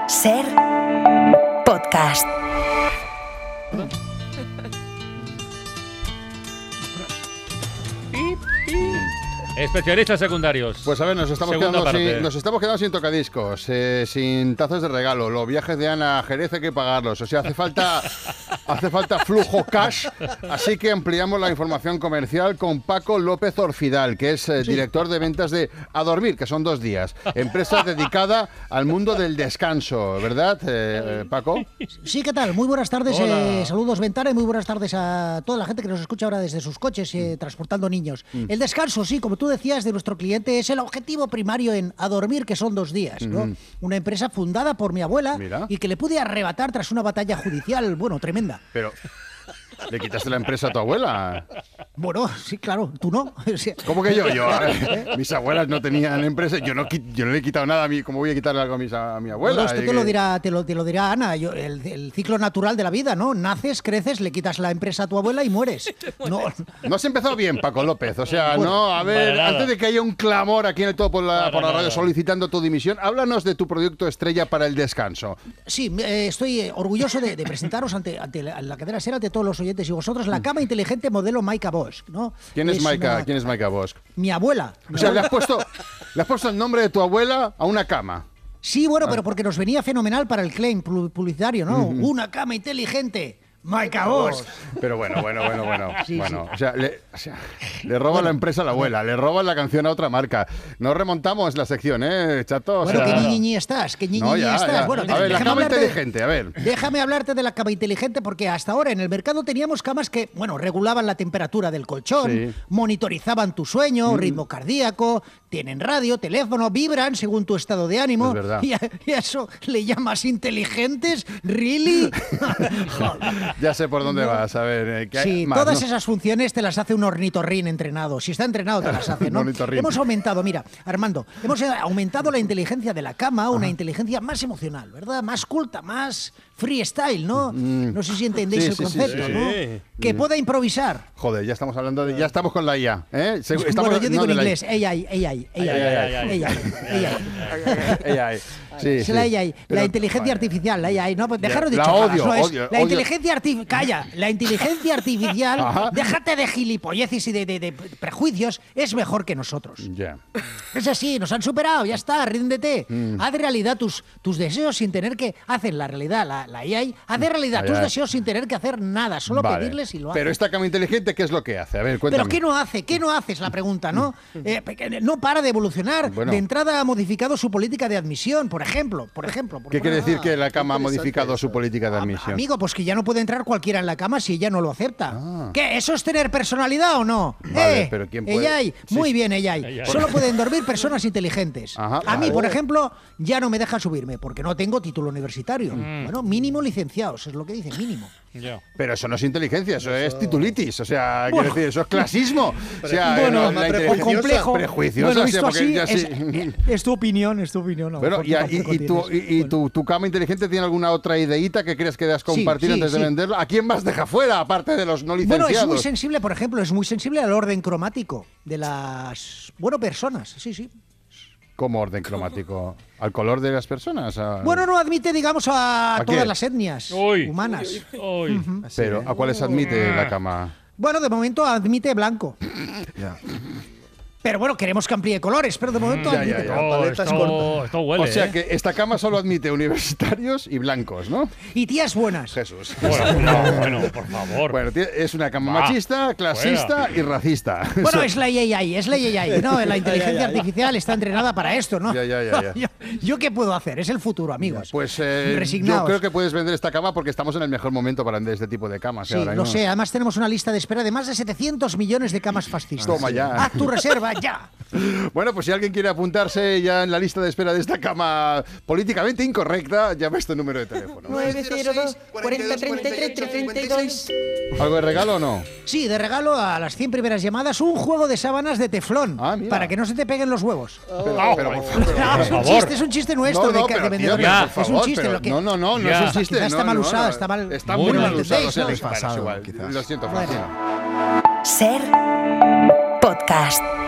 Ser podcast. Especialistas secundarios. Pues a ver, nos estamos quedando sin tocadiscos, sin tazas de regalo. Los viajes de Ana a Jerez hay que pagarlos. O sea, hace falta flujo cash. Así que ampliamos la información comercial con Paco López Orfidal, que es director de ventas de A Dormir, que son 2 días. Empresa dedicada al mundo del descanso, ¿verdad, Paco? Sí, ¿qué tal? Muy buenas tardes. Saludos, Ventana, y muy buenas tardes a toda la gente que nos escucha ahora desde sus coches transportando niños. El descanso, sí, como tú decías, de nuestro cliente es el objetivo primario en A Dormir, que son 2 días, ¿no? Una empresa fundada por mi abuela. Mira. Y que le pude arrebatar tras una batalla judicial, bueno, tremenda. Pero ¿le quitaste la empresa a tu abuela? Bueno, sí, claro, tú no. ¿Cómo que yo? A ver, mis abuelas no tenían empresa, yo no le he quitado nada a mí, ¿cómo voy a quitarle algo a mi abuela? Bueno, esto te lo dirá Ana, el ciclo natural de la vida, ¿no? Naces, creces, le quitas la empresa a tu abuela y mueres. No has empezado bien, Paco López, o sea, bueno, no, a ver, antes de que haya un clamor aquí en el todo por la radio solicitando tu dimisión, háblanos de tu proyecto estrella para el descanso. Sí, estoy orgulloso de presentaros ante la cadena SER, ante todos los oyentes y vosotros, la cama inteligente modelo Maika Bosch, ¿no? ¿Quién es Maika Bosch? Mi abuela. O sea, le has puesto el nombre de tu abuela a una cama. Sí, bueno, pero porque nos venía fenomenal para el claim publicitario, ¿no? Una cama inteligente. Maika Bosch. Pero bueno. Sí. O sea, le roba la empresa a la abuela, le roba la canción a otra marca. No remontamos la sección, Chato. Bueno, qué ñiñi estás, estás. Bueno, a ver, la cama inteligente, a ver. Déjame hablarte de la cama inteligente, porque hasta ahora en el mercado teníamos camas que, bueno, regulaban la temperatura del colchón, monitorezaban tu sueño, ritmo cardíaco, tienen radio, teléfono, vibran según tu estado de ánimo. Es verdad. ¿Y a eso le llamas inteligentes? ¿Really? Ya sé por dónde vas, a ver. Sí, todas esas funciones te las hace un ornitorrin entrenado. Si está entrenado, te las hace, ¿no? Hemos aumentado, mira, Armando, hemos aumentado la inteligencia de la cama, una inteligencia más emocional, ¿verdad? Más culta, más freestyle, ¿no? No sé si entendéis el concepto, ¿no? Que pueda improvisar. Joder, ya estamos hablando ya estamos con la IA, ¿eh? Bueno, yo digo en inglés, AI. Sí, la AI, la inteligencia artificial, la AI, no, pues dejaros de la inteligencia artificial, calla, la inteligencia artificial, déjate de gilipolleces y de prejuicios, es mejor que nosotros. Es así, nos han superado, ya está, ríndete. Haz realidad tus deseos sin tener que hacer la realidad, la AI, haz realidad tus deseos sin tener que hacer nada, solo pedirles y lo hace. Pero esta cama inteligente, ¿qué es lo que hace? A ver, cuéntame. ¿Pero qué no hace? ¿Qué no hace? Es la pregunta, ¿no? No para de evolucionar. Bueno. De entrada ha modificado su política de admisión, por ejemplo. ¿Qué quiere decir que la cama ha modificado su política de admisión? Amigo, pues que ya no puede entrar cualquiera en la cama si ella no lo acepta. ¿Qué? ¿Eso es tener personalidad o no? Vale, pero ¿quién puede? AI, muy bien, AI. Solo pueden dormir personas inteligentes. A mí, por ejemplo, ya no me deja subirme porque no tengo título universitario. Bueno, mínimo licenciados, es lo que dice, mínimo. Pero eso no es inteligencia, eso es titulitis, o sea, quiero decir, eso es clasismo. O sea, bueno, la inteligencia complejo. Prejuiciosa. Bueno, visto así, es tu opinión, Bueno, ¿y tu cama inteligente tiene alguna otra ideita que crees que debas compartir antes de venderla? ¿A quién más deja fuera, aparte de los no licenciados? Bueno, es muy sensible, por ejemplo, al orden cromático de las, personas, sí. ¿Cómo orden cromático? ¿Al color de las personas? Bueno, no admite, digamos, a todas las etnias humanas. Pero, ¿a cuáles admite la cama? Bueno, de momento admite blanco. Pero bueno, queremos que amplíe colores, pero de momento admite esto huele, o sea que esta cama solo admite universitarios y blancos, ¿no? Y tías buenas. Jesús. Bueno, por favor. Bueno, es una cama machista, clasista y racista. Bueno, es la AI, ¿no? La inteligencia artificial está entrenada para esto, ¿no? ¿Yo qué puedo hacer? Es el futuro, amigos. Pues yo creo que puedes vender esta cama porque estamos en el mejor momento para vender este tipo de camas. Sí, lo sé. Además tenemos una lista de espera de más de 700 millones de camas fascistas. Toma ya. Haz tu reserva ya. Bueno, pues si alguien quiere apuntarse ya en la lista de espera de esta cama políticamente incorrecta, llama a este número de teléfono. 902 40 33 332. ¿Algo de regalo o no? Sí, de regalo a las 100 primeras llamadas un juego de sábanas de teflón para que no se te peguen los huevos. Pero por favor. Es un chiste nuestro de vendedor. Es un chiste. No es un chiste. Está mal usado, está mal. Está muy mal usado. Lo siento, Francino. Ser podcast.